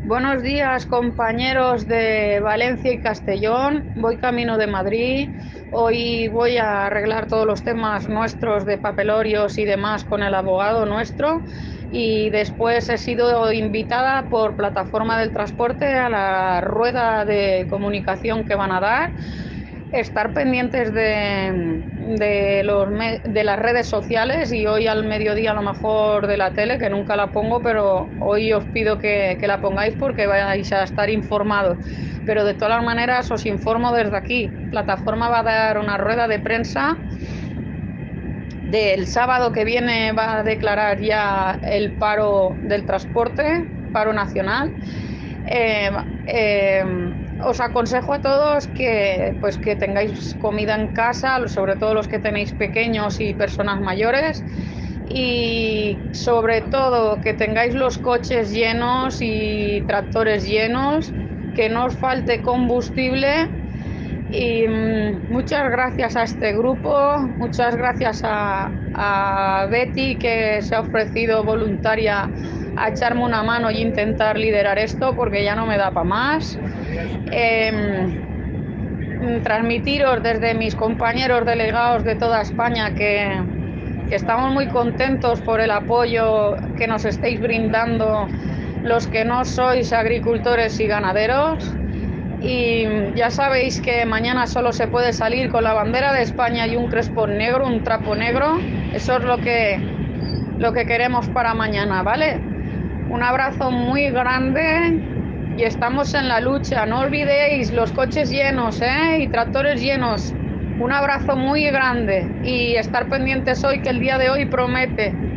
Buenos días, compañeros de Valencia y Castellón. Voy camino de Madrid. Hoy voy a arreglar todos los temas nuestros de papelorios y demás con el abogado nuestro. Y después he sido invitada por Plataforma del Transporte a la rueda de comunicación que van a dar. Estar pendientes de las redes sociales, y hoy al mediodía a lo mejor de la tele, que nunca la pongo, pero hoy os pido que la pongáis porque vais a estar informados. Pero de todas las maneras os informo desde aquí. Plataforma va a dar una rueda de prensa del sábado que viene, va a declarar ya el paro del transporte, paro nacional. eh, eh, Os aconsejo a todos que tengáis comida en casa, sobre todo los que tenéis pequeños y personas mayores, y sobre todo que tengáis los coches llenos y tractores llenos, que no os falte combustible. Y muchas gracias a este grupo, muchas gracias a Betty, que se ha ofrecido voluntaria a echarme una mano y intentar liderar esto porque ya no me da para más. Transmitiros desde mis compañeros delegados de toda España que estamos muy contentos por el apoyo que nos estáis brindando los que no sois agricultores y ganaderos. Y ya sabéis que mañana solo se puede salir con la bandera de España y un crespón negro, un trapo negro. Eso es lo que queremos para mañana, ¿vale? Un abrazo muy grande y estamos en la lucha. No olvidéis los coches llenos, y tractores llenos. Un abrazo muy grande y estar pendientes hoy, que el día de hoy promete.